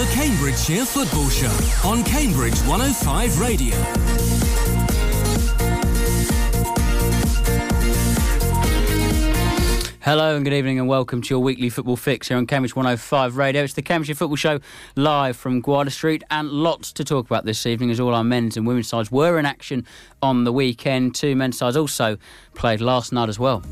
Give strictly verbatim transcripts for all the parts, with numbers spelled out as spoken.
The Cambridgeshire Football Show on Cambridge one oh five Radio. Hello and good evening and welcome to your weekly football fix here on Cambridge one oh five Radio. It's the Cambridgeshire Football Show live from Gwarder Street, and lots to talk about this evening as all our men's and women's sides were in action on the weekend. Two men's sides also played last night as well.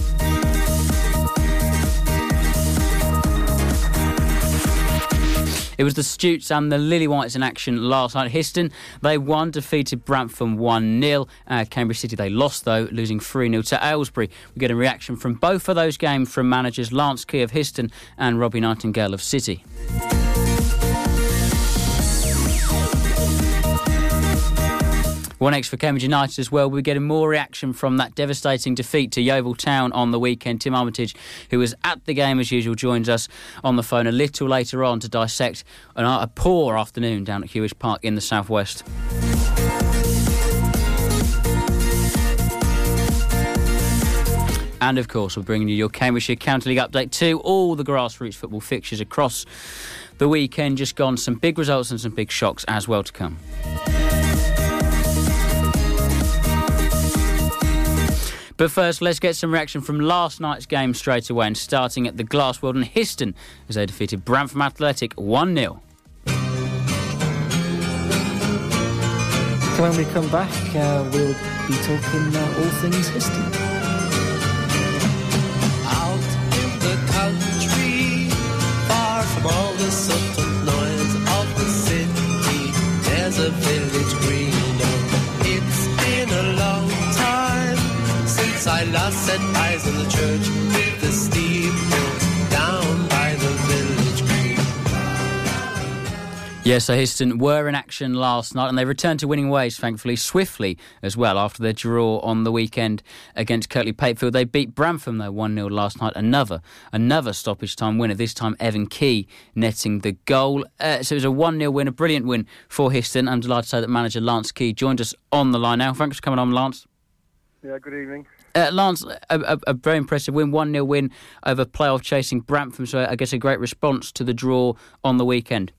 It was the Stutes and the Lily Whites in action last night. Histon, they won, defeated Brantham one nil. Uh, Cambridge City, they lost, though, losing three nil to Aylesbury. We get a reaction from both of those games from managers Lance Key of Histon and Robbie Nightingale of City. One X for Cambridge United as well. We're getting more reaction from that devastating defeat to Yeovil Town on the weekend. Tim Armitage, who was at the game as usual, joins us on the phone a little later on to dissect an, a poor afternoon down at Hewish Park in the southwest. And of course, we're bringing you your Cambridgeshire County League update too. All the grassroots football fixtures across the weekend just gone. Some big results and some big shocks as well to come. But first, let's get some reaction from last night's game straight away, and starting at the Glassworld and Histon as they defeated Brantham Athletic one nil. When we come back, uh, we'll be talking uh, all things Histon. Out in the country, far from all the subtle noise of the city, there's a village green. It's been a long time since I last set eyes on the church with the steeple down by the village green. Yes, so Histon were in action last night and they returned to winning ways, thankfully, swiftly as well after their draw on the weekend against Kirtley Papefield. They beat Brantham, though, one nil last night. Another another stoppage time winner, this time Evan Key netting the goal. Uh, so it was a one nil win, a brilliant win for Histon. I'm delighted to say that manager Lance Key joined us on the line now. Thanks for coming on, Lance. Yeah, good evening. Uh, Lance, a, a, a very impressive win, one nil win over playoff chasing Brantham, so I guess a great response to the draw on the weekend.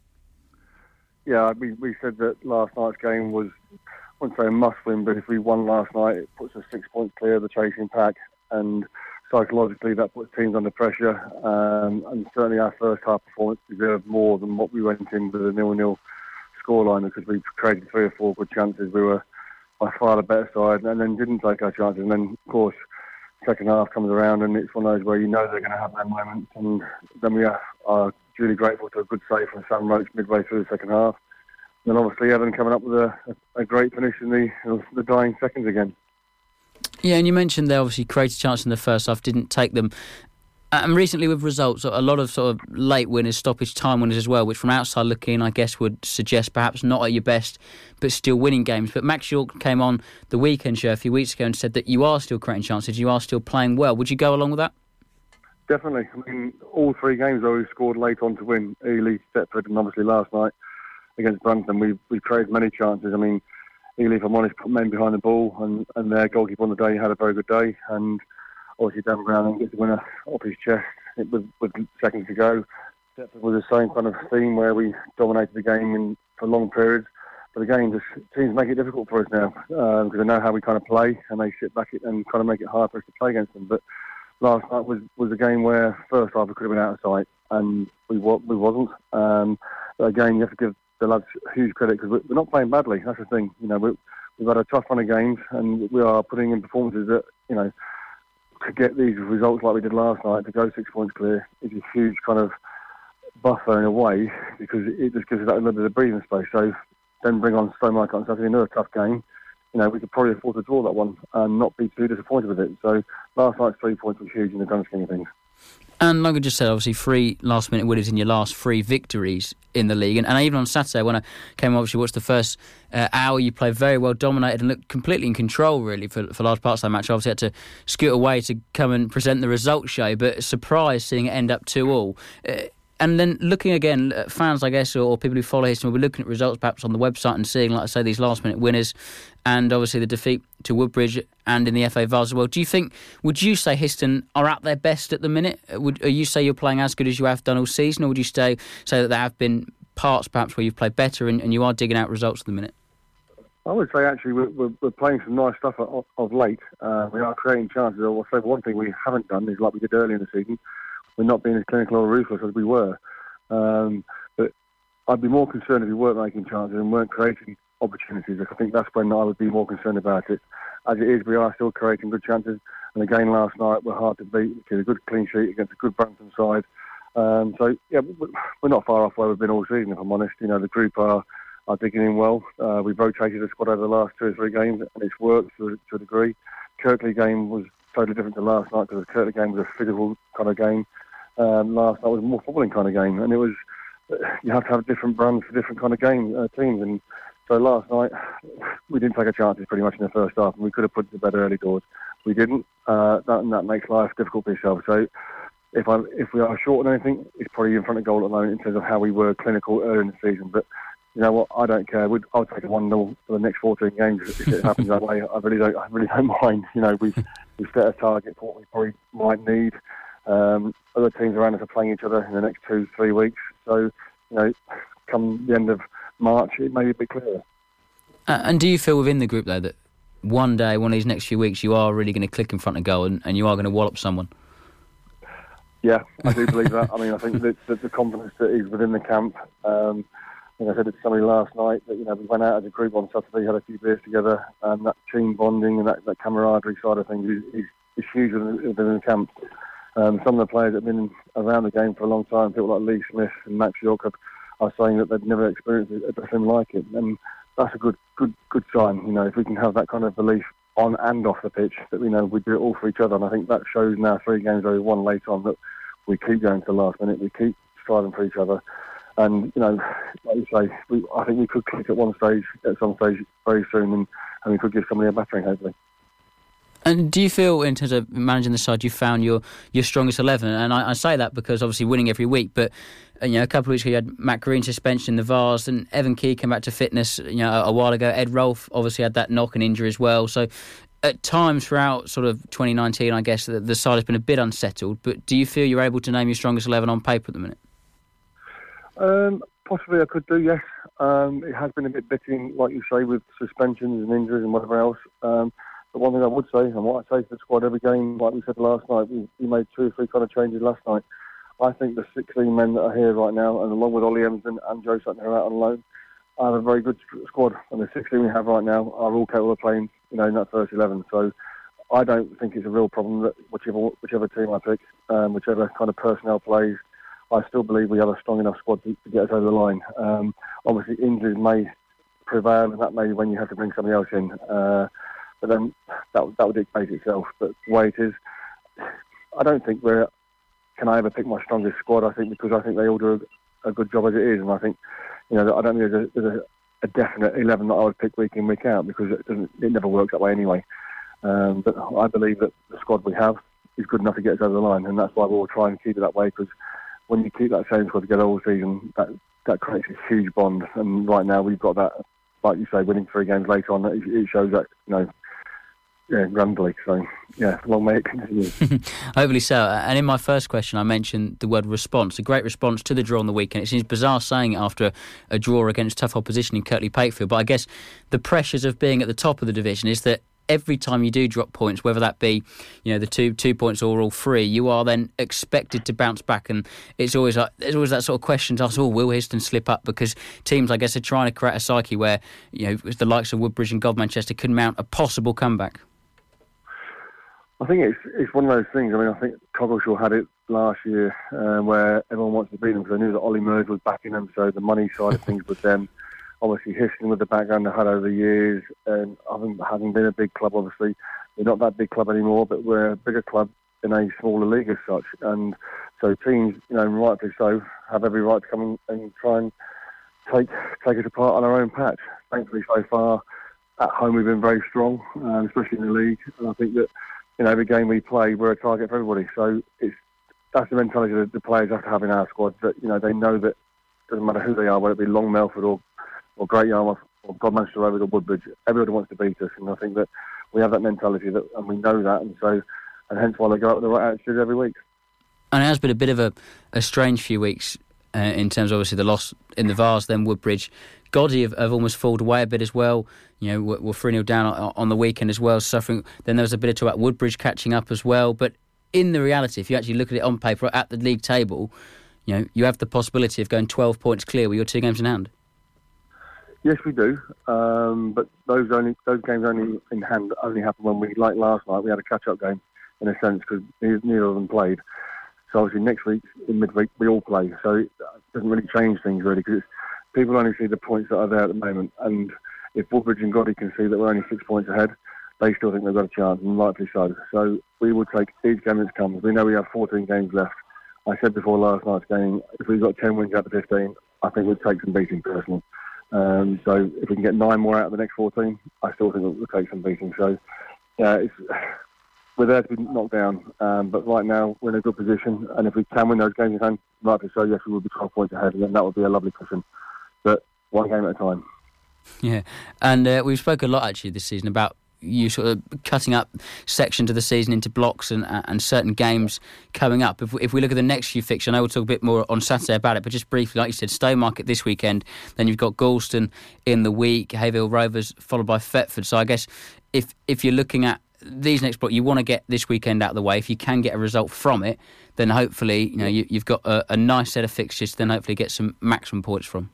Yeah, we, we said that last night's game was, I wouldn't say a must-win, but if we won last night, it puts us six points clear of the chasing pack, and psychologically that puts teams under pressure, um, and certainly our first half performance deserved more than what we went in with a nil nil scoreline, because we created three or four good chances. We were by far the better side, and then didn't take our chances. And then, of course, second half comes around, and it's one of those where you know they're going to have their moments. And then we are, are duly grateful to a good save from Sam Roach midway through the second half. And then obviously Evan coming up with a, a, a great finish in the the dying seconds again. Yeah, and you mentioned they obviously created a chance in the first half, didn't take them. And recently with results, a lot of sort of late winners, stoppage time winners as well, which from outside looking, I guess, would suggest perhaps not at your best, but still winning games. But Max York came on the weekend show a few weeks ago and said that you are still creating chances, you are still playing well. Would you go along with that? Definitely. I mean, all three games, though, we scored late on to win. Ely, Thetford, and obviously last night against Brantham, we we created many chances. I mean, Ely, if I'm honest, put men behind the ball, and, and their goalkeeper on the day had a very good day. And obviously, Dan Brown gets the winner off his chest with, with seconds to go. Thetford was the same kind of theme where we dominated the game in, for long periods. But again, just teams make it difficult for us now uh, because they know how we kind of play, and they sit back it and kind of make it hard for us to play against them. But last night was, was a game where first half we could have been out of sight, and we we wasn't. Um, but again, you have to give the lads huge credit because we're not playing badly. That's the thing. You know, we, we've had a tough run of games, and we are putting in performances that, you know, to get these results like we did last night, to go six points clear, is a huge kind of buffer in a way, because it just gives us that little bit of breathing space. So then bring on Stowmarket on Saturday, another tough game. You know, we could probably afford to draw that one and not be too disappointed with it. So last night's three points was huge in the grand scheme of things. And like I just said, obviously three last-minute winners in your last three victories in the league. And, and even on Saturday, when I came obviously watched the first uh, hour, you played very well, dominated and looked completely in control, really, for, for large parts of that match. Obviously had to scoot away to come and present the result show, but surprised seeing it end up two all. Uh, And then looking again, fans, I guess, or people who follow Histon will be looking at results perhaps on the website and seeing, like I say, these last-minute winners and obviously the defeat to Woodbridge and in the F A Vase as well. Do you think, would you say Histon are at their best at the minute? Would you say you're playing as good as you have done all season, or would you say, say that they have been parts perhaps where you've played better and, and you are digging out results at the minute? I would say actually we're, we're, we're playing some nice stuff of, of late. Uh, we are creating chances. I will say one thing we haven't done is like we did earlier in the season, we're not being as clinical or ruthless as we were. Um, but I'd be more concerned if we weren't making chances and weren't creating opportunities. I think that's when I would be more concerned about it. As it is, we are still creating good chances. And again, last night we're hard to beat. We did a good clean sheet against a good Brampton side. Um, so yeah, we're not far off where we've been all season, if I'm honest. You know, the group are. are digging in well. Uh, we've rotated the squad over the last two or three games, and it's worked to, to a degree. Kirkley game was totally different to last night because the Kirkley game was a physical kind of game. Um, last night was a more footballing kind of game, and it was you have to have different brands for different kind of game uh, teams. And so last night we didn't take a chances pretty much in the first half, and we could have put it to bed early doors. We didn't, uh, that, and that makes life difficult for yourself. So if I if we are short on anything, it's probably in front of goal at the moment in terms of how we were clinical early in the season, but. You know what? I don't care. We'd, I'll take a one nil for the next fourteen games if it happens that way. I really don't. I really don't mind. You know, we've we've set a target for what we probably might need. Um, other teams around us are playing each other in the next two, three weeks. So, you know, come the end of March, it may be a bit clearer. Uh, and do you feel within the group though that one day, one of these next few weeks, you are really going to click in front of goal and, and you are going to wallop someone? Yeah, I do believe that. I mean, I think that, that the confidence that is within the camp. Um, I think I said it to somebody last night that, you know, we went out as a group on Saturday, had a few beers together, and that team bonding and that, that camaraderie side of things is, is, is huge within, within the camp. Um, some of the players that have been around the game for a long time, people like Lee Smith and Max York, are saying that they've never experienced anything like it. And that's a good good, good sign, you know, if we can have that kind of belief on and off the pitch, that we know we do it all for each other. And I think that shows now three games over one late on that we keep going to the last minute, we keep striving for each other. And, you know, like you say, we, I think we could click at one stage, at some stage very soon, and, and we could give somebody a battering, hopefully. And do you feel, in terms of managing the side, you found your, your strongest eleven? And I, I say that because obviously winning every week, but you know, a couple of weeks ago you had Matt Green suspension, the Vars, and Evan Key came back to fitness. You know, a, a while ago, Ed Rolfe obviously had that knock and injury as well. So at times throughout sort of twenty nineteen, I guess the, the side has been a bit unsettled. But do you feel you're able to name your strongest eleven on paper at the minute? Um, possibly I could do, yes. Um, it has been a bit bitting, like you say, with suspensions and injuries and whatever else. Um, but one thing I would say, and what I say to the squad every game, like we said last night, we, we made two or three kind of changes last night. I think the sixteen men that are here right now, and along with Ollie Emerson and Joe Sutton, who are out on loan, I have a very good squad. And the sixteen we have right now are all capable of playing, you know, in that first eleven. So I don't think it's a real problem that whichever whichever team I pick, um, whichever kind of personnel plays, I still believe we have a strong enough squad to, to get us over the line. Um, obviously, injuries may prevail, and that may be when you have to bring somebody else in. Uh, but then that, that would dictate itself. But the way it is, I don't think we're... Can I ever pick my strongest squad? I think because I think they all do a, a good job as it is. And I think, you know, I don't think there's a, there's a, a definite eleven that I would pick week in, week out, because it, doesn't, it never works that way anyway. Um, but I believe that the squad we have is good enough to get us over the line, and that's why we'll try and keep it that way, because when you keep that same squad together all season, that that creates a huge bond. And right now we've got that, like you say, winning three games later on, it, it shows that, you know, yeah, grandly. So, yeah, long may it continue. Hopefully so. And in my first question, I mentioned the word response, a great response to the draw on the weekend. It seems bizarre saying it after a, a draw against tough opposition in Kirkley Pakefield, but I guess the pressures of being at the top of the division is that every time you do drop points, whether that be, you know, the two two points or all three, you are then expected to bounce back. And it's always like there's always that sort of question to ask, oh, will Histon slip up? Because teams, I guess, are trying to create a psyche where, you know, the likes of Woodbridge and God Manchester could mount a possible comeback. I think it's it's one of those things. I mean, I think Coggleshaw had it last year uh, where everyone wants to beat them because they knew that Ollie Merge was backing them, so the money side of things was them. Obviously, Histon with the background they had over the years, and having, having been a big club, obviously, we're not that big club anymore, but we're a bigger club in a smaller league as such. And so teams, you know, rightfully so, have every right to come and, and try and take take us apart on our own patch. Thankfully, so far, at home we've been very strong, um, especially in the league. And I think that, you know, every game we play, we're a target for everybody. So it's that's the mentality that the players have to have in our squad, that, you know, they know that it doesn't matter who they are, whether it be Long Melford or or Great Yarmouth, or God Manchester Rovers or Woodbridge, everybody wants to beat us, and I think that we have that mentality, that, and we know that, and so, and hence why they go out with the right attitude every week. And it has been a bit of a, a strange few weeks uh, in terms of obviously the loss in the Vase, then Woodbridge. Goddey have, have almost fallen away a bit as well. You know, we're, we're three nil down on, on the weekend as well, suffering. Then there was a bit of talk about Woodbridge catching up as well. But in the reality, if you actually look at it on paper at the league table, you know, you have the possibility of going twelve points clear with your two games in hand. Yes, we do. Um, but those only those games only in hand only happen when we, like last night, we had a catch-up game in a sense because neither of them played. So obviously next week in midweek we all play. So it doesn't really change things really because people only see the points that are there at the moment. And if Woodbridge and Goddey can see that we're only six points ahead, they still think they've got a chance, and rightfully so. So we will take each game that comes. We know we have fourteen games left. I said before last night's game, if we've got ten wins out of fifteen, I think we'd take some beating personally. Um, so if we can get nine more out of the next fourteen, I still think we'll take some beating. So yeah, it's, we're there to be knocked down. Um, but right now we're in a good position, and if we can win those games in hand, rightfully so, yes, we will be twelve points ahead, and that would be a lovely cushion. But one game at a time. Yeah, and uh, we've spoken a lot actually this season about you sort of cutting up sections of the season into blocks and and certain games coming up. If we, if we look at the next few fixtures, I know we'll talk a bit more on Saturday about it, but just briefly, like you said, Stowmarket this weekend, then you've got Galston in the week, Hayville Rovers, followed by Thetford. So I guess if if you're looking at these next blocks, you want to get this weekend out of the way. If you can get a result from it, then hopefully you know you, you've got a, a nice set of fixtures to then hopefully get some maximum points from.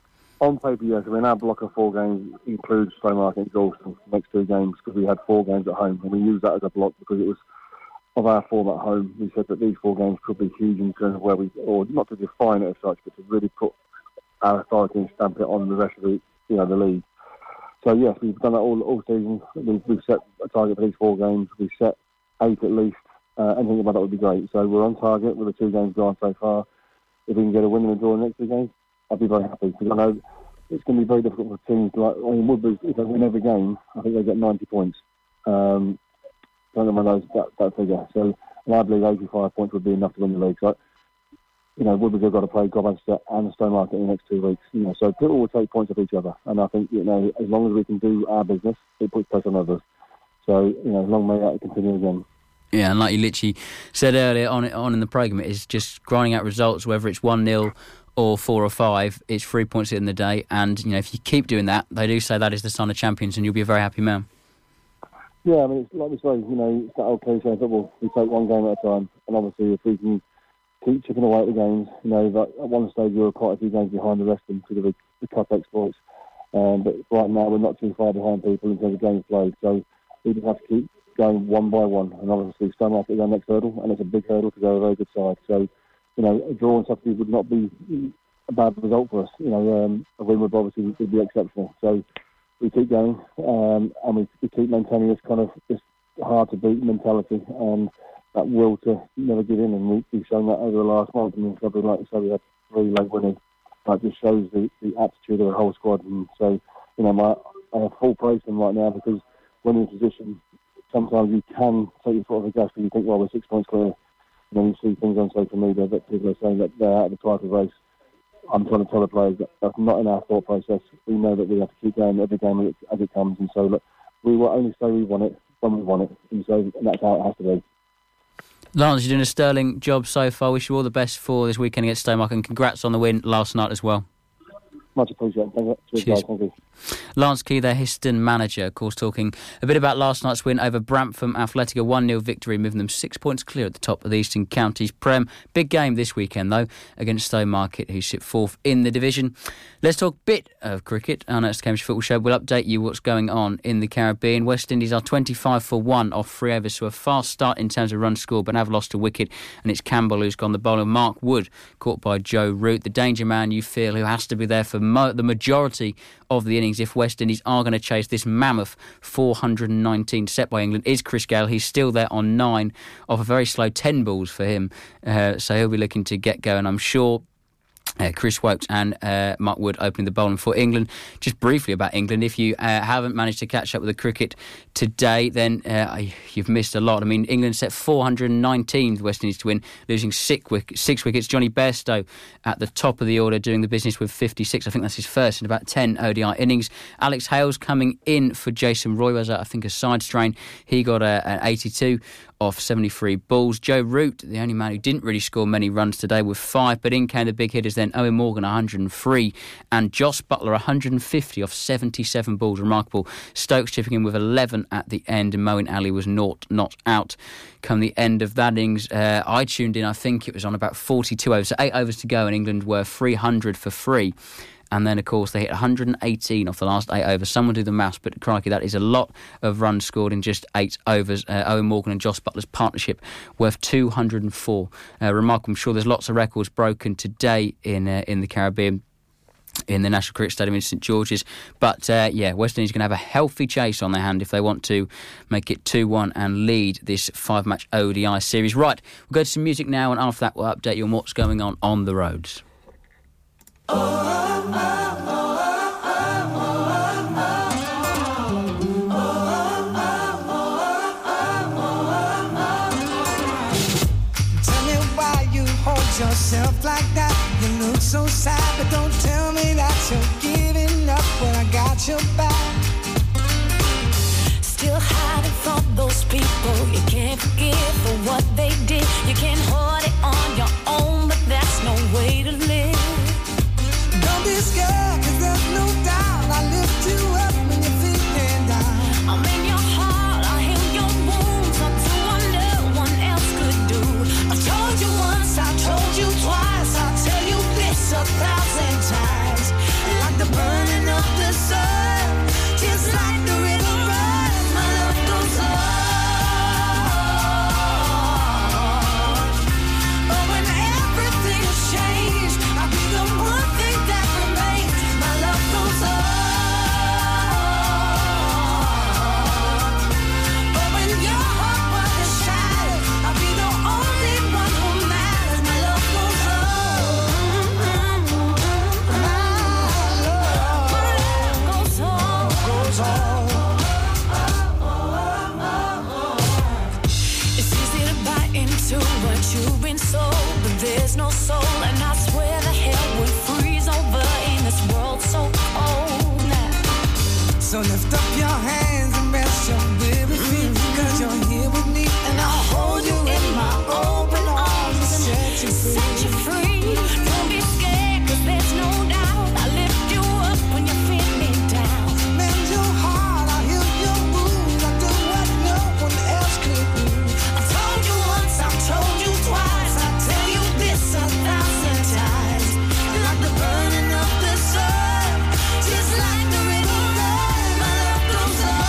On paper, yes. I mean, our block of four games includes Stowmarket and Galston, the next two games, because we had four games at home, and we used that as a block because it was of our form at home. We said that these four games could be huge in terms of where we, or not to define it as such, but to really put our authority and stamp it on the rest of the, you know, the league. So yes, we've done that all all season. We've, we've set a target for these four games. We've set eight at least. Uh, anything about that would be great. So we're on target with the two games gone so far. If we can get a win and a draw in the next two games, I'd be very happy because I know it's going to be very difficult for teams like I mean, Woodbridge. If they win every game, I think they get ninety points. Um, don't know when those that, that figure. So, and I believe eighty-five points would be enough to win the league. So, you know, Woodbridge have got to play Gobhamster and Stowmarket in the next two weeks. You know, so people will take points off each other, and I think you know as long as we can do our business, it puts pressure on others. So, you know, long may that continue again. Yeah, and like you literally said earlier on on in the programme, it is just grinding out results, whether it's one nil or four or five, it's three points in the day. And, you know, if you keep doing that, they do say that is the sign of champions and you'll be a very happy man. Yeah, I mean, it's like we say, you know, it's that old cliche in football. We take one game at a time. And obviously, if we can keep chipping away at the games, you know, that at one stage we were quite a few games behind the rest of them because of the, the cup exploits. Um, but right now, we're not too far behind people in terms of games played. So we just have to keep going one by one. And obviously, Stowmarket is our next hurdle, and it's a big hurdle because they're a very good side. So, you know, a draw and something would not be a bad result for us. You know, um, a win would obviously would be exceptional. So we keep going, um, and we, we keep maintaining this kind of this hard to beat mentality and that will to never give in. And we, we've shown that over the last month. I mean, probably like you said, we had three late winners. That just shows the, the attitude of the whole squad. And so, you know, my, I have full praise for them right now because when in a position, sometimes you can take your foot off the gas because you think, well, we're six points clear. And then you see things on social media that people are saying that they're out of the title race. I'm trying to tell the players that that's not in our thought process. We know that we have to keep going every game as it, as it comes. And so, look, we will only say we want it when we want it. And so and that's how it has to be. Lance, you're doing a sterling job so far. Wish you all the best for this weekend against Stowmarket and congrats on the win last night as well. Much appreciated. Thank you. Cheers. Cheers. Thank you. Lance Key, their Histon manager, of course, talking a bit about last night's win over Brantham Athletic, a one nil victory, moving them six points clear at the top of the Eastern Counties Prem. Big game this weekend, though, against Stowmarket, who sit fourth in the division. Let's talk a bit of cricket. Our next Cambridge Football Show will update you what's going on in the Caribbean. West Indies are twenty-five for one off three overs, so a fast start in terms of runs scored, but have lost a wicket, and it's Campbell who's gone the bowler. Mark Wood, caught by Joe Root, the danger man you feel, who has to be there for mo- the majority of the innings if West Indies are going to chase this mammoth four hundred nineteen set by England, is Chris Gale. He's still there on nine off a very slow ten balls for him, uh, so he'll be looking to get going, I'm sure. Uh, Chris Wokes and uh, Mark Wood opening the bowling for England. Just briefly about England, if you uh, haven't managed to catch up with the cricket today, then uh, you've missed a lot. I mean, England set four hundred nineteen with West Indies to win, losing six, wick- six wickets. Johnny Bairstow at the top of the order doing the business with fifty-six. I think that's his first in about ten O D I innings. Alex Hales coming in for Jason Roy, was I think a side strain. He got a, an eighty-two off seventy-three balls. Joe Root, the only man who didn't really score many runs today, with five, but in came the big hitters then. Owen Morgan, one hundred and three, and Joss Butler, one hundred and fifty off seventy-seven balls. Remarkable. Stokes chipping in with eleven at the end, and Moeen Ali was naught not out. Come the end of that innings, uh, I tuned in, I think it was on about forty-two overs, so eight overs to go, and England were three hundred for three. And then, of course, they hit one hundred eighteen off the last eight overs. Someone do the maths, but crikey, that is a lot of runs scored in just eight overs. Uh, Owen Morgan and Joss Butler's partnership worth two hundred and four. Uh, remarkable. I'm sure there's lots of records broken today in uh, in the Caribbean, in the National Cricket Stadium in St George's. But, uh, yeah, West Indies are going to have a healthy chase on their hand if they want to make it two one and lead this five-match O D I series. Right, we'll go to some music now, and after that we'll update you on what's going on on the roads. Oh, oh, oh, oh. Yourself like that, you look so sad, but don't tell me that you're giving up when I got your back. Still hiding from those people you can't forgive for what they did. You can hold it on your own, but that's no way to live. Don't be scared, cause there's no doubt I lift you up when you're feeling down. I'm in your heart, I heal your wounds, I'll do what no one else could do. I told you once, I told you twice, I'll tell you this a thousand times. Like the burning of the sun, just like the river runs, my love goes on. Oh, when everything has changed, I'll be the one thing that remains. My love goes on. Oh, when your heart was shattered, I'll be the only one who matters. My love goes on. My love goes on. Goes on. It's easy to buy into what you've been sold, but there's no soul, and I swear the hell would freeze over in this world so cold now. So lift up your hands and rest your weary feet, cause you're here with me, and I'll hold you in my open arms and set you free. Set you free. Don't be scared, cause there's no doubt I lift you up when you're feeling down. Mend your heart, I'll heal your wounds, I'll do what no one else could do. I told you once, I've told you twice, I'll tell you this a thousand times. Like the burning of the sun, just like the river runs, my love goes on.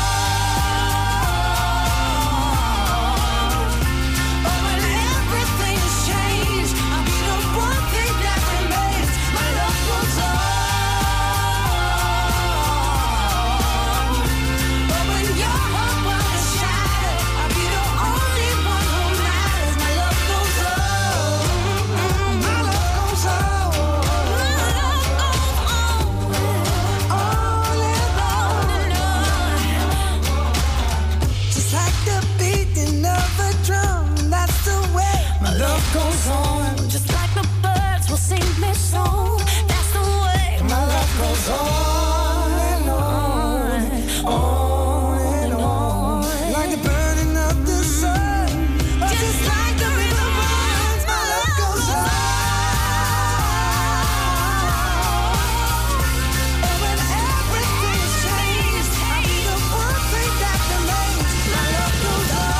Oh, when everything has changed, I'll be the one thing that remains. My love goes on. Oh, when your heart was shattered, I'll be the only one who matters. My love goes on. My love goes on. My love goes on. On and on. Just like the beating of a drum, that's the way my love goes on. Just like the birds will sing this song, that's the way my love goes on and on, on and on. Like the burning of the sun, just like the river runs, my love goes on. And when everything's changed, I'll be the one thing that remains. My love goes on.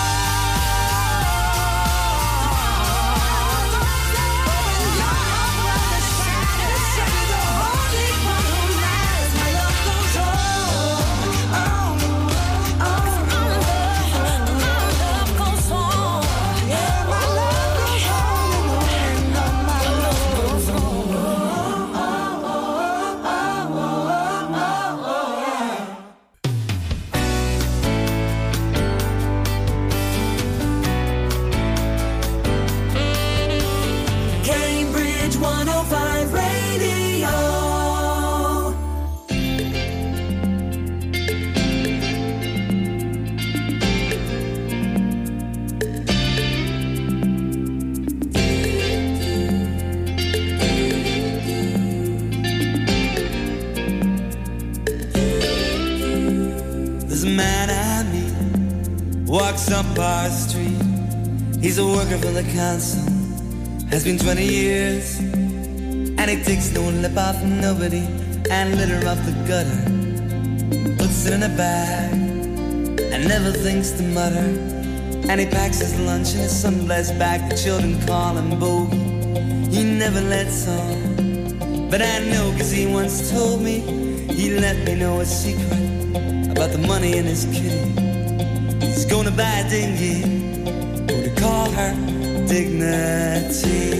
When your heart was shattered, I'll be the only one who matters. My love goes on. Oh, oh, my love goes on. Yeah, my love goes on and on and on. My love goes on. Cambridge one oh five Radio. There's a man I meet, walks up our street, He's a worker for the council, has been twenty years, and he takes no lip off nobody and litter off the gutter. Puts it in a bag and never thinks to mutter. And he packs his lunch in his sunglass bag. The children call him Bogey. He never lets on, but I know 'cause he once told me. He let me know a secret about the money in his kitty. He's gonna buy a dinghy, gonna call her Dignity.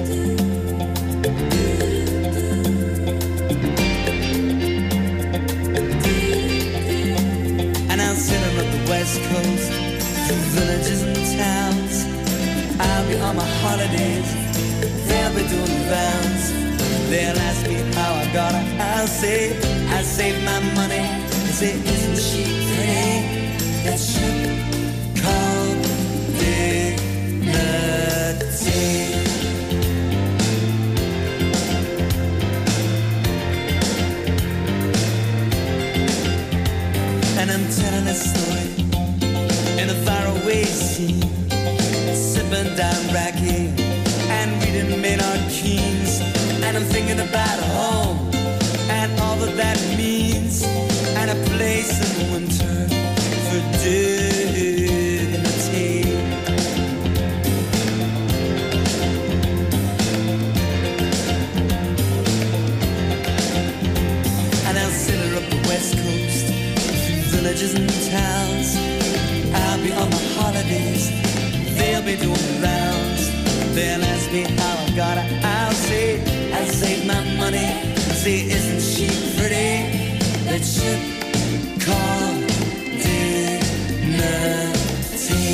And I'll send him up the west coast, through villages and towns. I'll be on my holidays, they'll be doing the rounds. They'll ask me how I got it. I'll say I saved my money. They say, isn't she pretty? That ship called Dignity. And I'm telling a story in a faraway scene, sipping down Raki and reading Maynard Keynes. And I'm thinking about home and all that that means, and a place in the winter for dignity. And I'll sail her up the west coast, through villages and towns. I'll be on my holidays, they'll be doing the rounds. They'll ask me how I got it. I'll say I saved my money. Say, isn't she pretty? That ship called Dignity.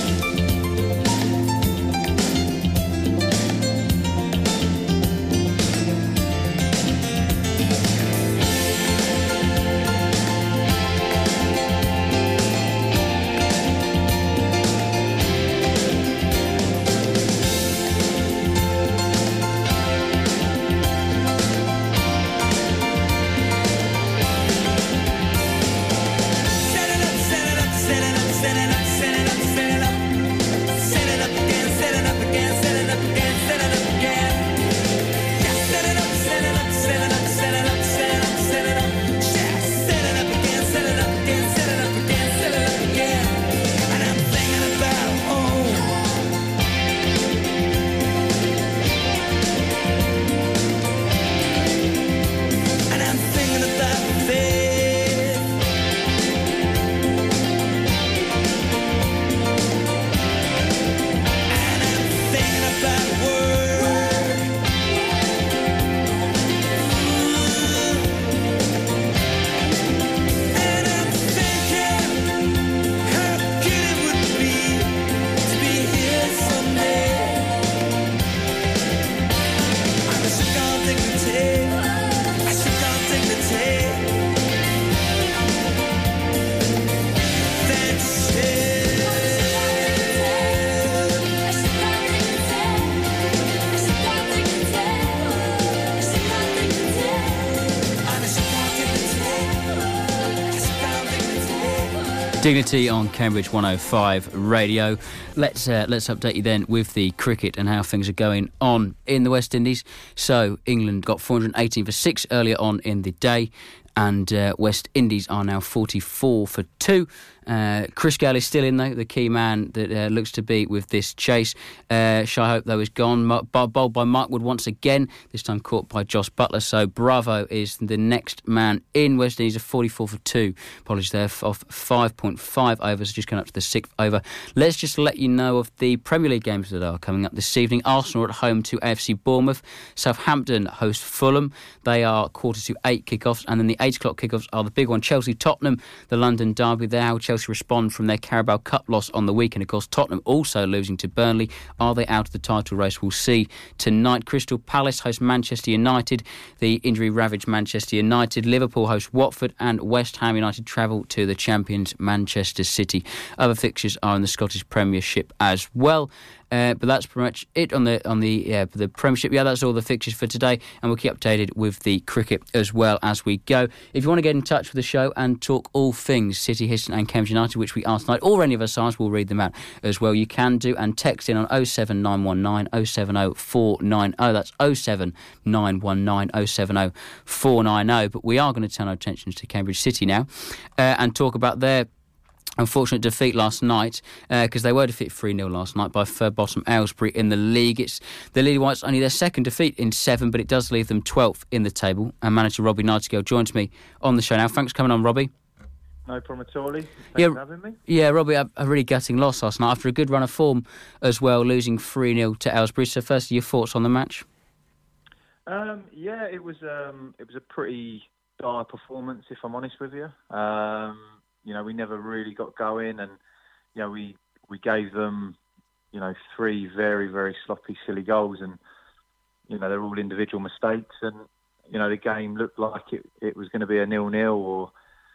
Dignity on Cambridge one oh five Radio. Let's uh, let's update you then with the cricket and how things are going on in the West Indies. So England got four hundred eighteen for six earlier on in the day, and uh, West Indies are now forty-four for two. Uh, Chris Gayle is still in, though, the key man that uh, looks to be with this chase. Uh, Shai Hope, though, is gone. Mark, bowled by Mark Wood once again, this time caught by Joss Buttler. So Bravo is the next man in. West Indies are forty-four for two. Apologies there, off five point five overs, just going up to the sixth over. Let's just let you know of the Premier League games that are coming up this evening. Arsenal are at home to A F C Bournemouth. Southampton host Fulham. They are quarter to eight kickoffs, and then the eight o'clock kickoffs are the big one. Chelsea-Tottenham, the London derby there. How Chelsea respond from their Carabao Cup loss on the weekend. Of course, Tottenham also losing to Burnley. Are they out of the title race? We'll see tonight. Crystal Palace host Manchester United. The injury-ravaged Manchester United. Liverpool host Watford, and West Ham United travel to the champions Manchester City. Other fixtures are in the Scottish Premiership as well. Uh, but that's pretty much it on the on the yeah, the Premiership. Yeah, that's all the fixtures for today, and we'll keep updated with the cricket as well as we go. If you want to get in touch with the show and talk all things City, Histon and Cambridge United, which we asked tonight, or any of our sides, we'll read them out as well. You can do, and text in on oh seven nine one nine oh seven oh four nine oh. That's oh seven nine one nine oh seven oh four nine oh. But we are going to turn our attentions to Cambridge City now uh, and talk about their unfortunate defeat last night, because uh, they were defeated three nil last night by third bottom Aylesbury in the league. It's the Lily Whites only their second defeat in seven, but it does leave them twelfth in the table. And manager Robbie Nightingale joins me on the show now. Thanks for coming on, Robbie. No problem at all, Lee. Thanks yeah, for having me. Yeah, Robbie, a, a really gutting loss last night after a good run of form as well, losing three nil to Aylesbury. So firstly, your thoughts on the match? Um, yeah, it was um, it was a pretty dire performance, if I'm honest with you. Um, You know, we never really got going, and you know, we we gave them, you know, three very very sloppy, silly goals, and you know, they're all individual mistakes, and you know, the game looked like it, it was going to be a nil-nil, or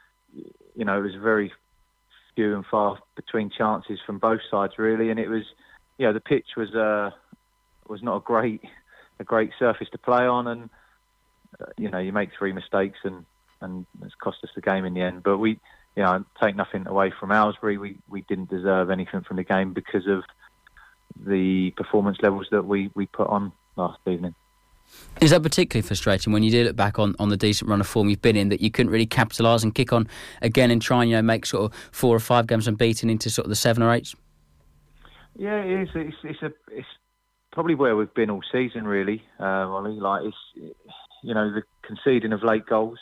you know, it was very few and far between chances from both sides really, and it was, you know, the pitch was uh was not a great a great surface to play on, and uh, you know, you make three mistakes, and and it's cost us the game in the end, but we. You know, take nothing away from Aylesbury. We, we didn't deserve anything from the game because of the performance levels that we, we put on last evening. Is that particularly frustrating when you do look back on, on the decent run of form you've been in, that you couldn't really capitalise and kick on again and try and, you know, make sort of four or five games unbeaten into sort of the seven or eights? Yeah, it is. It's, it's, a, it's probably where we've been all season, really, uh, Ollie. Like, it's, you know, the conceding of late goals.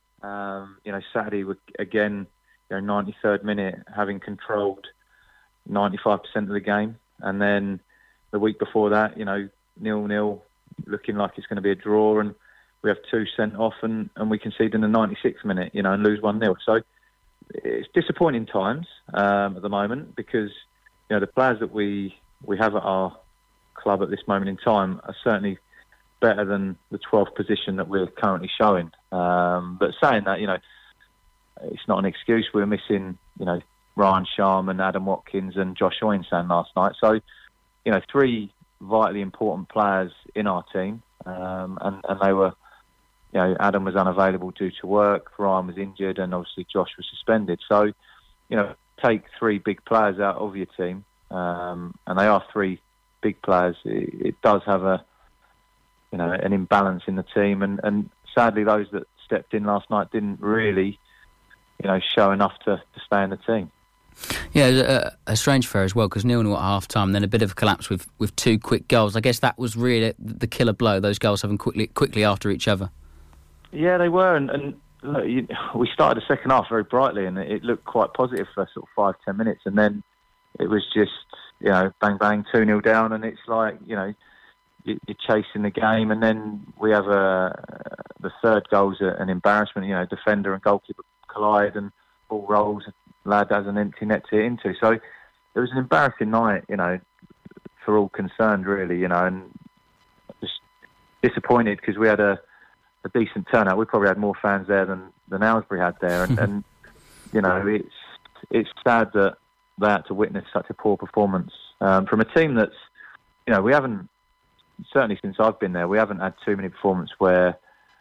Um, you know, Saturday, we, again, you know, ninety-third minute, having controlled ninety-five percent of the game. And then the week before that, you know, nil-nil, looking like it's going to be a draw, and we have two sent off, and, and we concede in the ninety-sixth minute, you know, and lose one nil. So it's disappointing times um, at the moment, because, you know, the players that we, we have at our club at this moment in time are certainly better than the twelfth position that we're currently showing. Um, but saying that, you know, it's not an excuse. We're missing, you know, Ryan Sharman, Adam Watkins and Josh Oyensan last night. So, you know, three vitally important players in our team. Um, and, and they were, you know, Adam was unavailable due to work, Ryan was injured, and obviously Josh was suspended. So, you know, take three big players out of your team, um, and they are three big players. It, it does have a, you know, an imbalance in the team, and, and sadly those that stepped in last night didn't really, you know, show enough to, to stay in the team. Yeah, a, a strange affair as well, because nil-nil at half-time, then a bit of a collapse with, with two quick goals. I guess that was really the killer blow, those goals having quickly quickly after each other. Yeah, they were, and, and look, you, we started the second half very brightly, and it looked quite positive for sort of five, ten minutes, and then it was just, you know, bang, bang, two-nil down, and it's like, you know, you, you're chasing the game, and then we have a, the third goal's an embarrassment, you know, defender and goalkeeper collide, and ball rolls, lad has an empty net to hit into. So it was an embarrassing night, you know, for all concerned, really, you know, and just disappointed because we had a, a decent turnout. We probably had more fans there than, than Aylesbury had there, and, and you know, it's it's sad that they had to witness such a poor performance um, from a team that's, you know, we haven't, certainly since I've been there, we haven't had too many performances where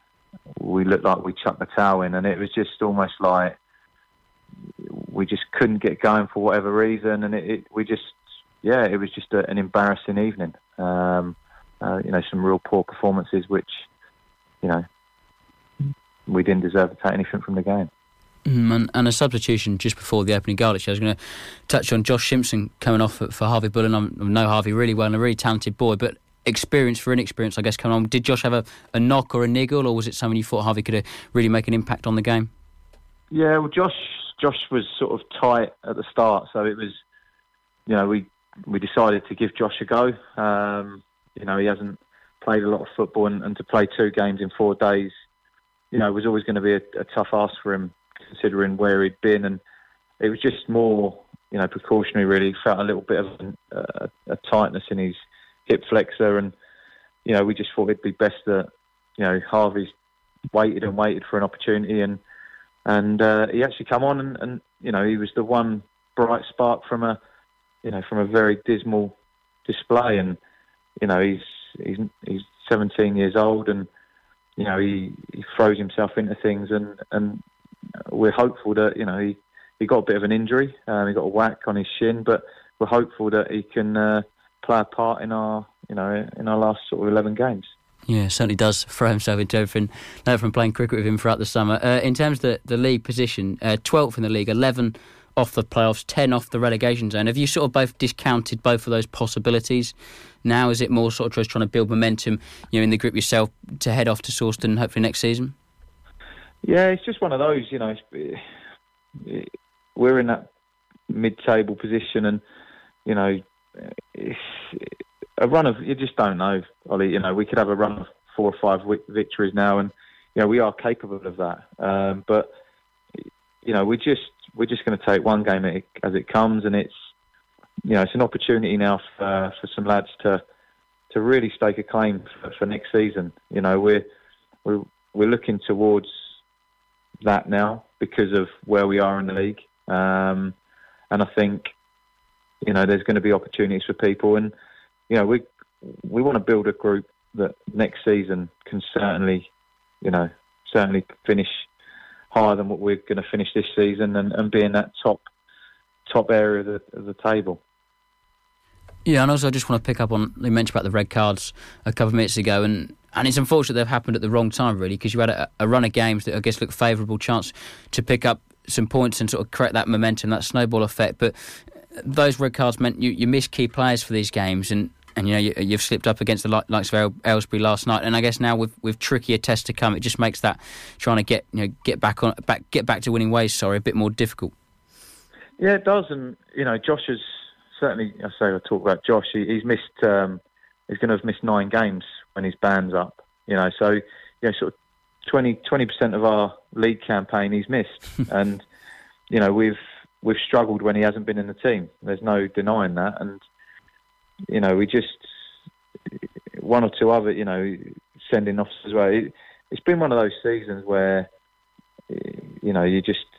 we looked like we chucked the towel in, and it was just almost like we just couldn't get going for whatever reason, and it, it we just, yeah, it was just a, an embarrassing evening. Um, uh, you know, some real poor performances, which, you know, we didn't deserve to take anything from the game. Mm, and, and a substitution just before the opening goal. Actually, I was going to touch on Josh Simpson coming off for, for Harvey Bullen. I know Harvey really well and a really talented boy, but experience for inexperience, I guess, coming on. Did Josh have a, a knock or a niggle, or was it someone you thought Harvey could really make an impact on the game? Yeah, well, Josh Josh was sort of tight at the start, so it was, you know, we we decided to give Josh a go. Um, you know, he hasn't played a lot of football, and, and to play two games in four days, you know, was always going to be a, a tough ask for him, considering where he'd been, and it was just more, you know, precautionary, really. He felt a little bit of a, a tightness in his hip flexor, and, you know, we just thought it'd be best that, you know, Harvey's waited and waited for an opportunity, and and uh, he actually come on, and, and, you know, he was the one bright spark from a, you know, from a very dismal display. And you know, he's he's he's seventeen years old, and you know, he, he throws himself into things, and, and we're hopeful that, you know, he, he got a bit of an injury, um, he got a whack on his shin, but we're hopeful that he can uh, play a part in our, you know, in our last sort of eleven games. Yeah, certainly does throw himself into everything. Know from playing cricket with him throughout the summer. Uh, in terms of the, the league position, uh, twelfth in the league, eleven off the playoffs, ten off the relegation zone. Have you sort of both discounted both of those possibilities? Now is it more sort of just trying to build momentum, you know, in the group yourself to head off to Sawston hopefully next season? Yeah, it's just one of those, you know, it's, it, we're in that mid-table position, and you know, it's a run of, you just don't know, Ollie. You know, we could have a run of four or five w- victories now, and you know, we are capable of that. Um, but you know, we just we're just going to take one game as it comes, and it's, you know, it's an opportunity now for, for some lads to to really stake a claim for, for next season. You know, we're we're we're looking towards that now because of where we are in the league, um, and I think, you know, there's going to be opportunities for people, and you know, we we want to build a group that next season can certainly, you know, certainly finish higher than what we're going to finish this season, and, and be in that top top area of the, of the table. Yeah, and also I just want to pick up on, you mentioned about the red cards a couple of minutes ago, and, and it's unfortunate they've happened at the wrong time, really, because you had a, a run of games that I guess looked favourable, chance to pick up some points and sort of create that momentum, that snowball effect. But those red cards meant you, you missed key players for these games, and, and you know, you, you've slipped up against the likes of Aylesbury last night, and I guess now with, with trickier tests to come, it just makes that trying to get, you know, get back on back get back to winning ways, sorry, a bit more difficult. Yeah, it does, and you know, Josh has certainly. I say I talk about Josh. He, he's missed. Um, he's going to have missed nine games when his band's up. You know, so you know, sort of twenty percent of our league campaign he's missed, and you know, we've we've struggled when he hasn't been in the team. There's no denying that, and you know, we just one or two other, you know, sending offs as well. It, it's been one of those seasons where, you know, you just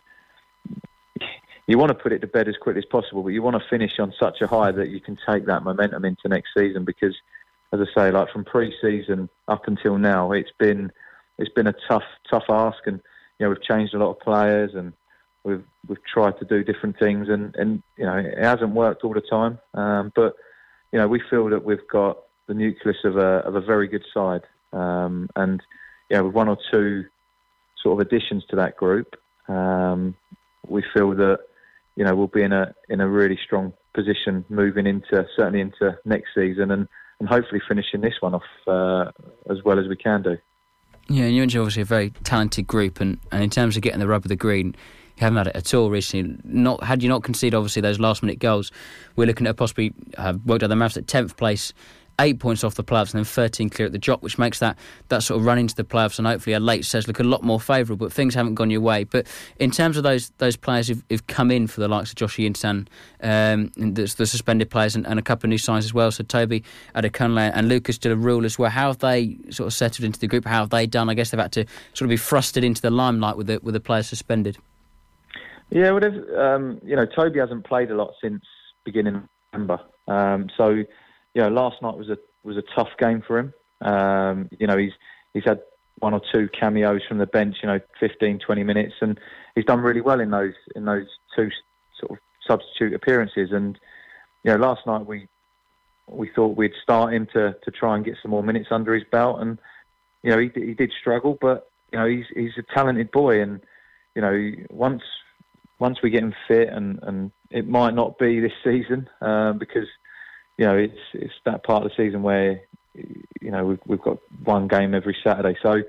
you want to put it to bed as quickly as possible, but you want to finish on such a high that you can take that momentum into next season. Because, as I say, like from pre-season up until now, it's been it's been a tough tough ask, and you know, we've changed a lot of players, and we've we've tried to do different things, and, and you know, it hasn't worked all the time, um, but. You know, we feel that we've got the nucleus of a of a very good side, um, and you know, with one or two sort of additions to that group, um, we feel that, you know, we'll be in a in a really strong position moving into certainly into next season, and, and hopefully finishing this one off uh, as well as we can do. Yeah, and you're obviously a very talented group, and, and in terms of getting the rub of the green, you haven't had it at all recently. Not had you not conceded, obviously, those last-minute goals, we're looking at possibly uh, worked out the maths at tenth place, eight points off the playoffs, and then thirteen clear at the drop, which makes that that sort of run into the playoffs and hopefully a late stage look a lot more favourable. But things haven't gone your way. But in terms of those those players who've, who've come in for the likes of Josh Yinsan, um, the, the suspended players, and, and a couple of new signs as well. So Toby Adekunle and Lucas De La Rule as well. How have they sort of settled into the group? How have they done? I guess they've had to sort of be thrusted into the limelight with the with the players suspended. Yeah, well, um, you know, Toby hasn't played a lot since beginning of November. Um, so, you know, last night was a was a tough game for him. Um, you know, he's he's had one or two cameos from the bench, you know, fifteen, twenty minutes, and he's done really well in those in those two sort of substitute appearances. And you know, last night we we thought we'd start him to, to try and get some more minutes under his belt, and you know, he he did struggle, but you know, he's he's a talented boy, and you know, once. Once we get him fit, and, and it might not be this season, um, because, you know, it's it's that part of the season where, you know, we've, we've got one game every Saturday. So,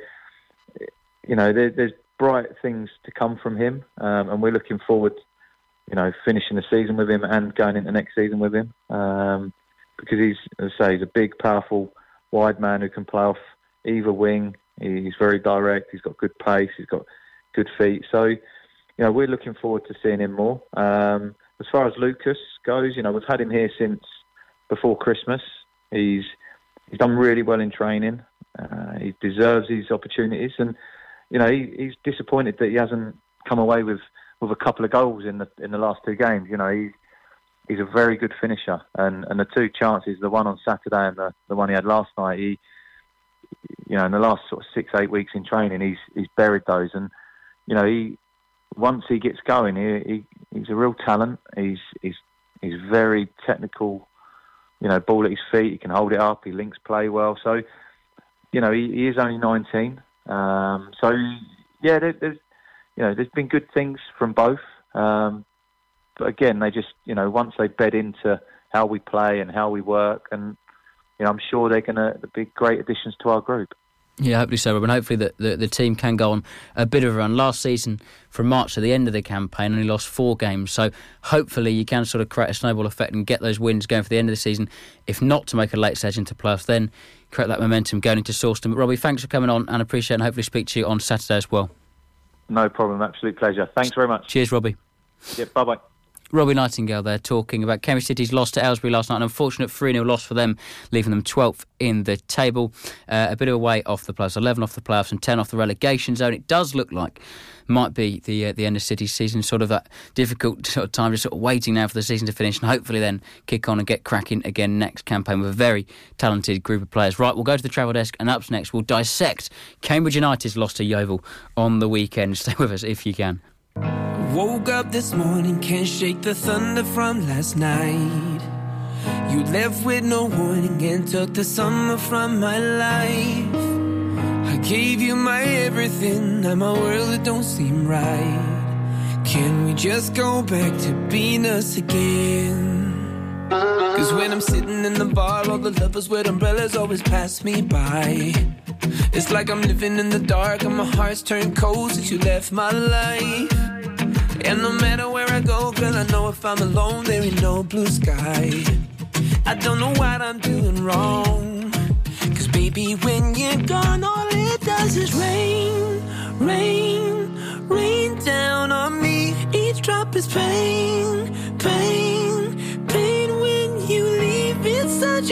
you know, there, there's bright things to come from him, um, and we're looking forward, you know, finishing the season with him and going into next season with him, um, because he's, as I say, he's a big, powerful, wide man who can play off either wing. He's very direct. He's got good pace. He's got good feet. So, you know, we're looking forward to seeing him more. Um, as far as Lucas goes, you know, we've had him here since before Christmas. He's he's done really well in training. Uh, he deserves these opportunities, and you know, he, he's disappointed that he hasn't come away with, with a couple of goals in the in the last two games. You know, he he's a very good finisher. And, and the two chances, the one on Saturday and the, the one he had last night, he, you know, in the last sort of six, eight weeks in training, he's he's buried those. And, you know, he once he gets going, he, he he's a real talent. He's he's he's very technical. You know, ball at his feet. He can hold it up. He links play well. So, you know, he, he is only nineteen. Um, so, yeah, there, there's you know, there's been good things from both. Um, but again, they just, you know, once they bed into how we play and how we work, and you know, I'm sure they're going to be great additions to our group. Yeah, hopefully so, Robin. Hopefully the, the, the team can go on a bit of a run. Last season, from March to the end of the campaign, only lost four games. So hopefully you can sort of create a snowball effect and get those wins going for the end of the season. If not to make a late stage into playoffs, then create that momentum going into Sawston. But Robbie, thanks for coming on and appreciate it, and hopefully speak to you on Saturday as well. No problem. Absolute pleasure. Thanks very much. Cheers, Robbie. Yeah, bye-bye. Robbie Nightingale there talking about Cambridge City's loss to Aylesbury last night. An unfortunate three nil loss for them, leaving them twelfth in the table. Uh, a bit of a way off the playoffs, eleven off the playoffs and ten off the relegation zone. It does look like might be the uh, the end of City's season, sort of that difficult sort of time, just sort of waiting now for the season to finish and hopefully then kick on and get cracking again next campaign with a very talented group of players. Right, we'll go to the travel desk, and up next we'll dissect Cambridge United's loss to Yeovil on the weekend. Stay with us if you can. Woke up this morning, can't shake the thunder from last night. You left with no warning and took the summer from my life. I gave you my everything, now my world, it don't seem right. Can we just go back to being us again? Cause when I'm sitting in the bar, all the lovers with umbrellas always pass me by. It's like I'm living in the dark and my heart's turned cold since you left my life. And no matter where I go, girl, I know if I'm alone, there ain't no blue sky. I don't know what I'm doing wrong. Cause baby, when you're gone, all it does is rain, rain, rain down on me. Each drop is pain, pain, pain. When you leave, it's such a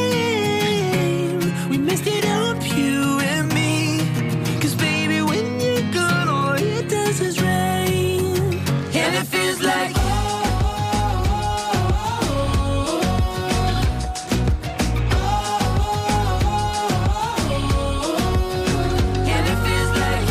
shame. We messed it up, you and me. Cause baby, when you're gone, all it does is rain. And it feels like oh, and it feels like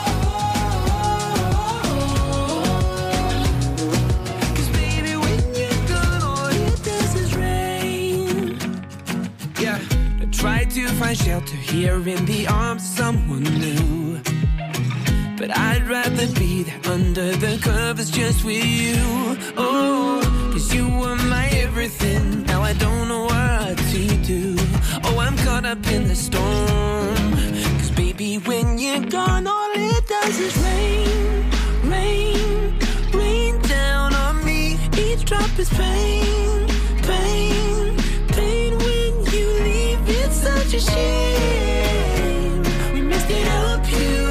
cause baby, when you're gone, all it does is rain. Yeah, I tried to find shelter here in the arms of someone new, but I'd rather be there under the covers just with you. Oh, cause you were my everything. Now I don't know what to do. Oh, I'm caught up in the storm. Cause baby, when you're gone, all it does is rain, rain, rain down on me. Each drop is pain, pain, pain. When you leave, it's such a shame. We messed it up, you.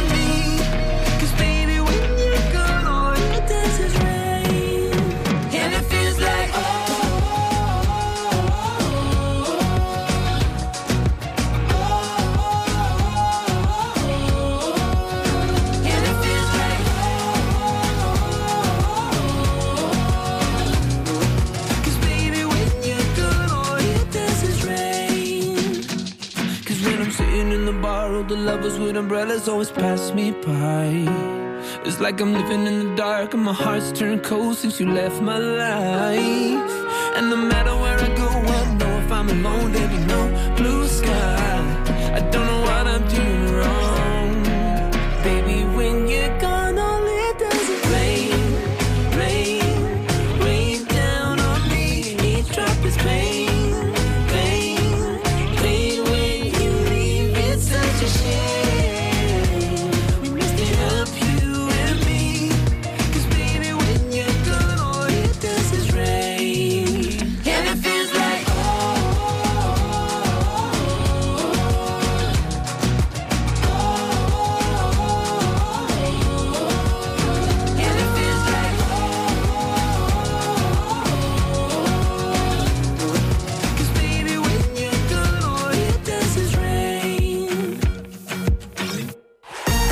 The lovers with umbrellas always pass me by. It's like I'm living in the dark and my heart's turned cold since you left my life. And no matter where I go, I know if I'm alone, there'll be no blue sky. I don't know what I'm doing wrong. Baby, when you're gone, all it does is rain, rain, rain down on me. Each drop is pain.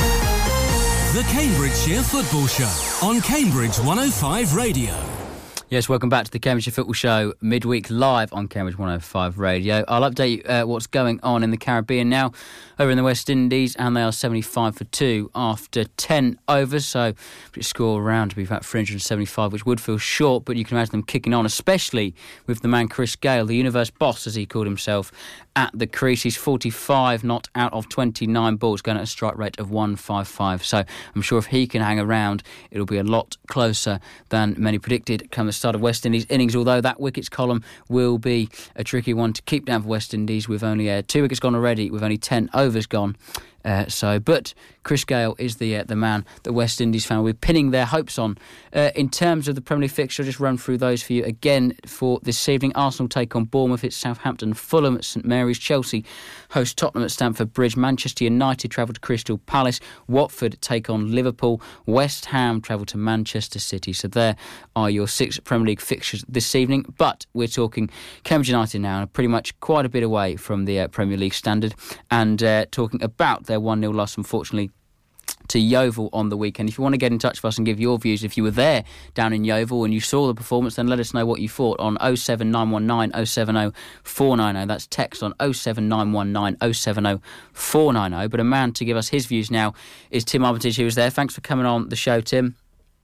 Cambridgeshire Football Show on Cambridge one oh five Radio. Yes, welcome back to the Cambridgeshire Football Show, midweek live on Cambridge one oh five Radio. I'll update you uh, what's going on in the Caribbean now, over in the West Indies, and they are seventy-five for two after ten overs, so the score around to be about three hundred seventy-five, which would feel short, but you can imagine them kicking on, especially with the man Chris Gayle, the universe boss, as he called himself, at the crease. He's forty-five not out of twenty-nine balls, going at a strike rate of one fifty-five, so I'm sure if he can hang around, it'll be a lot closer than many predicted come the start of West Indies innings, although that wickets column will be a tricky one to keep down for West Indies with only uh, two wickets gone already, with only ten overs gone. Uh, so, but Chris Gayle is the uh, the man that West Indies fan will be pinning their hopes on. Uh, in terms of the Premier League fixture, I'll just run through those for you again for this evening. Arsenal take on Bournemouth, it's Southampton, Fulham at St Mary's, Chelsea host Tottenham at Stamford Bridge, Manchester United travel to Crystal Palace, Watford take on Liverpool, West Ham travel to Manchester City. So there are your six Premier League fixtures this evening, but we're talking Cambridge United now, pretty much quite a bit away from the uh, Premier League standard, and uh, talking about their one nil loss, unfortunately, to Yeovil on the weekend. If you want to get in touch with us and give your views, if you were there down in Yeovil and you saw the performance, then let us know what you thought on oh seven nine one nine oh seven oh four nine oh. That's text on oh seven nine one nine oh seven oh four nine oh. But a man to give us his views now is Tim Armitage, who was there. Thanks for coming on the show, Tim.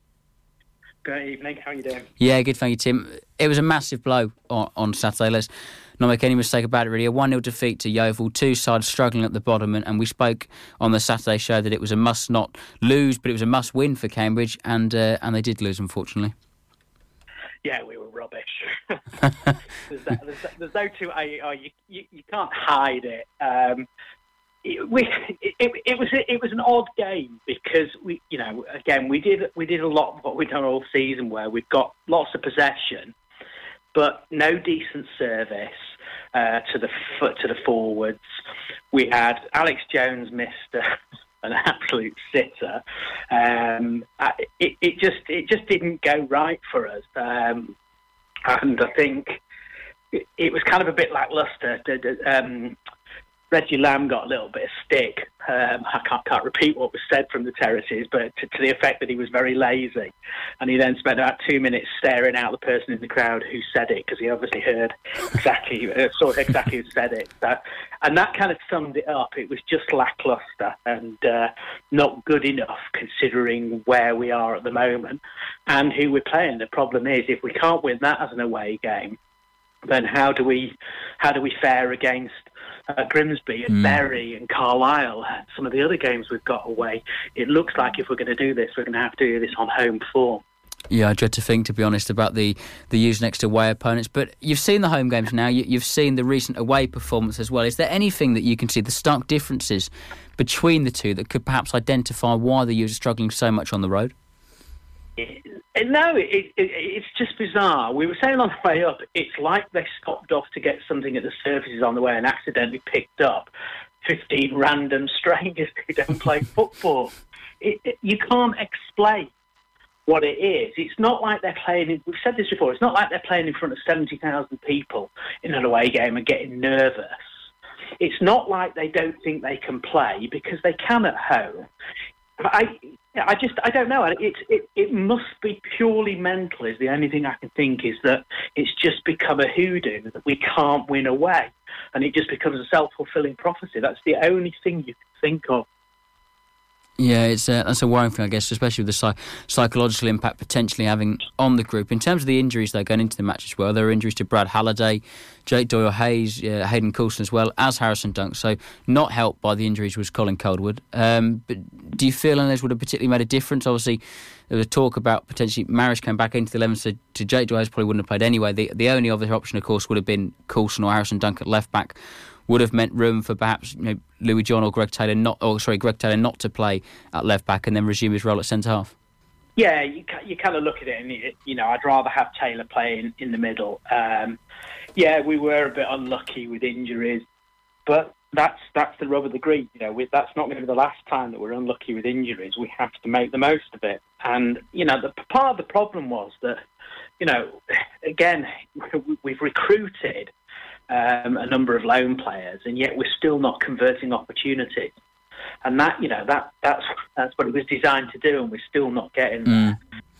Good evening. How are you doing? Yeah, good, thank you, Tim. It was a massive blow on, on Saturday. Let's not make any mistake about it, really. A one nil defeat to Yeovil, two sides struggling at the bottom, and, and we spoke on the Saturday show that it was a must not lose, but it was a must win for Cambridge, and uh, and they did lose, unfortunately. Yeah, we were rubbish. there's, that, there's, there's no two. I, I, you, you, you can't hide it. Um, it, we, it, it, it was it was an odd game because we, you know, again we did we did a lot of what we've done all season, where we've got lots of possession, but no decent service uh, to the to the forwards. We had Alex Jones missed uh, an absolute sitter. Um, it, it just it just didn't go right for us, um, and I think it, it was kind of a bit lacklustre. Um, Reggie Lamb got a little bit of stick. Um, I can't, can't repeat what was said from the terraces, but to, to the effect that he was very lazy. And he then spent about two minutes staring out the person in the crowd who said it, because he obviously heard exactly, uh, saw exactly who said it. So, and that kind of summed it up. It was just lacklustre and uh, not good enough considering where we are at the moment and who we're playing. The problem is, if we can't win that as an away game, then how do we how do we fare against uh, Grimsby and mm. Bury and Carlisle, some of the other games we've got away? It looks like if we're going to do this, we're going to have to do this on home form. Yeah, I dread to think, to be honest, about the, the use next away opponents. But you've seen the home games now, you, you've seen the recent away performance as well. Is there anything that you can see, the stark differences between the two, that could perhaps identify why the U's are struggling so much on the road? No, it, it, it's just bizarre. We were saying on the way up, it's like they stopped off to get something at the surfaces on the way and accidentally picked up fifteen random strangers who don't play football. It, it, you can't explain what it is. It's not like they're playing, in, we've said this before, it's not like they're playing in front of seventy thousand people in an away game and getting nervous. It's not like they don't think they can play, because they can at home. I I just, I don't know. It, it, it must be purely mental is the only thing I can think, is that it's just become a hoodoo that we can't win away. And it just becomes a self-fulfilling prophecy. That's the only thing you can think of. Yeah, it's uh, that's a worrying thing, I guess, especially with the psych- psychological impact potentially having on the group. In terms of the injuries, though, going into the match as well, there are injuries to Brad Halliday, Jake Doyle-Hayes, uh, Hayden Coulson as well as Harrison Dunk. So not helped by the injuries was Colin Coldwood. Um, but do you feel those would have particularly made a difference? Obviously, there was talk about potentially Marish came back into the eleven, so to Jake Doyle-Hayes probably wouldn't have played anyway. The, the only other option, of course, would have been Coulson or Harrison Dunk at left-back. Would have meant room for perhaps, you know, Louis John or Greg Taylor not, or sorry, Greg Taylor not to play at left back and then resume his role at centre half. Yeah, you you kind of look at it and it, you know, I'd rather have Taylor playing in the middle. Um, yeah, we were a bit unlucky with injuries, but that's that's the rub of the green. You know, we, that's not going to be the last time that we're unlucky with injuries. We have to make the most of it. And you know, the part of the problem was that, you know, again, we've recruited Um, a number of loan players, and yet we're still not converting opportunities. And that, you know, that that's that's what it was designed to do, and we're still not getting there. Mm.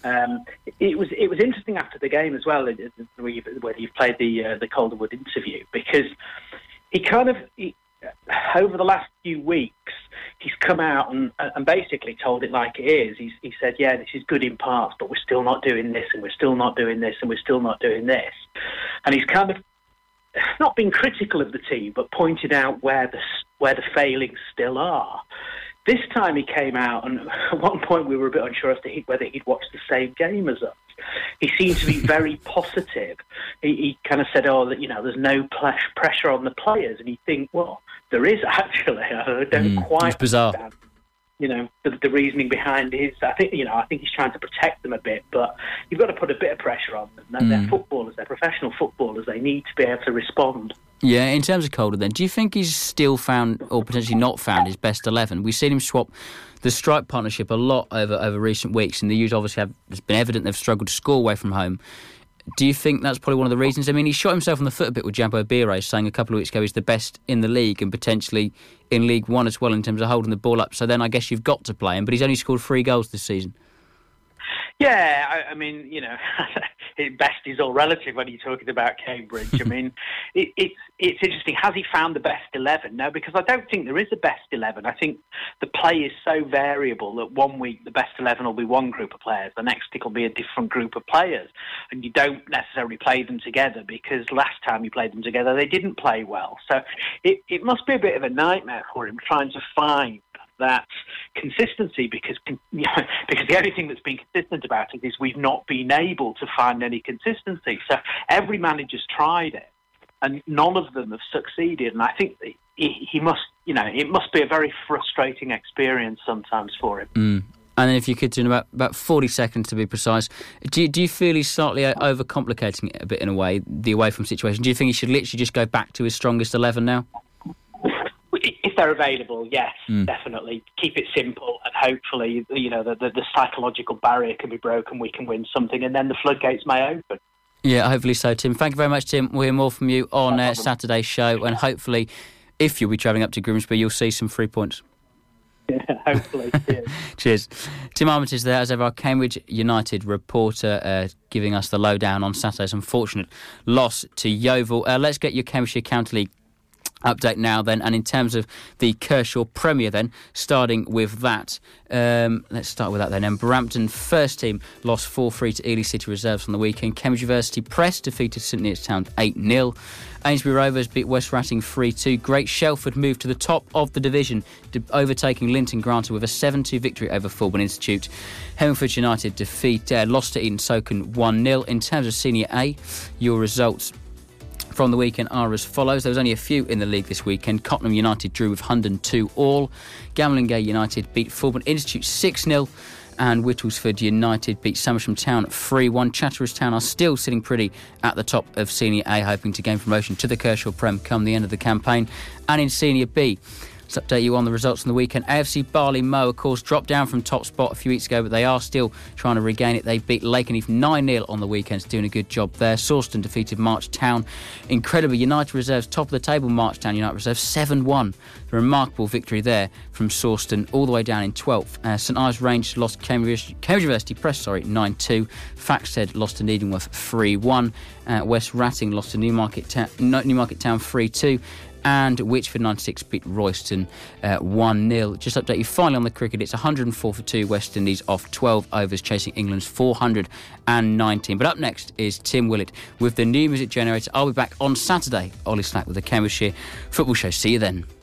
Um, it was it was interesting after the game as well, whether you've played the uh, the Calderwood interview, because he kind of he, over the last few weeks he's come out and, and basically told it like it is. He's, he said, yeah, this is good in parts, but we're still not doing this, and we're still not doing this, and we're still not doing this. And he's kind of not been critical of the team, but pointed out where the where the failings still are. This time he came out, and at one point we were a bit unsure as to he, whether he'd watched the same game as us. He seemed to be very positive. He, he kind of said, oh, that, you know, there's no pressure on the players. And you think, well, there is actually. I don't mm, quite it's bizarre. understand, you know, the, the reasoning behind his. I think, you know, I think he's trying to protect them a bit, but you've got to put a bit of pressure on them. They're, mm. they're footballers, they're professional footballers. They need to be able to respond. Yeah, in terms of Calder then, do you think he's still found, or potentially not found, his best eleven? We've seen him swap the Stripe partnership a lot over, over recent weeks, and the U's obviously have, it's been evident they've struggled to score away from home. Do you think that's probably one of the reasons? I mean, he shot himself in the foot a bit with Jambo Bire, saying a couple of weeks ago he's the best in the league and potentially in League One as well in terms of holding the ball up. So then I guess you've got to play him, but he's only scored three goals this season. Yeah, I, I mean, you know, best is all relative when you're talking about Cambridge. I mean, it, it's it's interesting. Has he found the best eleven? No, because I don't think there is a best eleven. I think the play is so variable that one week the best eleven will be one group of players, the next week will be a different group of players, and you don't necessarily play them together because last time you played them together they didn't play well. So it, it must be a bit of a nightmare for him trying to find that consistency, because you know, because the only thing that's been consistent about it is we've not been able to find any consistency. So every manager's tried it, and none of them have succeeded. And I think he, he must, you know, it must be a very frustrating experience sometimes for him. Mm. And then if you could, in about about forty seconds to be precise, do you, do you feel he's slightly overcomplicating it a bit in a way, the away from situation? Do you think he should literally just go back to his strongest eleven now? If they're available, yes, mm. definitely. Keep it simple, and hopefully, you know, the, the, the psychological barrier can be broken. We can win something, and then the floodgates may open. Yeah, hopefully so, Tim. Thank you very much, Tim. We'll hear more from you on uh, Saturday's show, and hopefully, if you'll be travelling up to Grimsby, you'll see some free points. Yeah, hopefully. Cheers. Cheers. Tim Armitage there, as ever, our Cambridge United reporter, uh, giving us the lowdown on Saturday's unfortunate loss to Yeovil. Uh, let's get your Cambridgeshire County League update now then, and in terms of the Kershaw Premier then, starting with that, um, let's start with that then. And Brampton first team lost four three to Ely City Reserves on the weekend. Cambridge University Press defeated St Neots Town eight nil. Amesbury Rovers beat West Ratting three two. Great Shelford moved to the top of the division, overtaking Linton Granter with a seven two victory over Fulham Institute. Hemingford United defeat uh, lost to Eton Soken one nil. In terms of Senior A, your results from the weekend are as follows. There was only a few in the league this weekend. Cottenham United drew with Hundon two all. Gamlingay United beat Fulham Institute six nil. And Whittlesford United beat Somersham Town three one. Chatteris Town are still sitting pretty at the top of Senior A, hoping to gain promotion to the Kershaw Prem come the end of the campaign. And in Senior B, let's update you on the results from the weekend. A F C Barley Mow, of course, dropped down from top spot a few weeks ago, but they are still trying to regain it. They beat Lakenheath nine nil on the weekend, doing a good job there. Sawston defeated March Town. Incredibly, United Reserves top of the table. March Town United Reserves seven one. A remarkable victory there from Sawston, all the way down in twelfth. Uh, St Ives Rangers lost Cambridge, Cambridge University Press, sorry, nine two. Faxted lost to Needingworth three one. Uh, West Ratting lost to Newmarket, Ta- Newmarket Town three two. And Whitchford ninety-six beat Royston uh, one nil. Just update you finally on the cricket. It's one hundred four for two West Indies off twelve overs, chasing England's four hundred nineteen. But up next is Tim Willett with the new music generator. I'll be back on Saturday. Ollie Slack with the Cambridgeshire Football Show. See you then.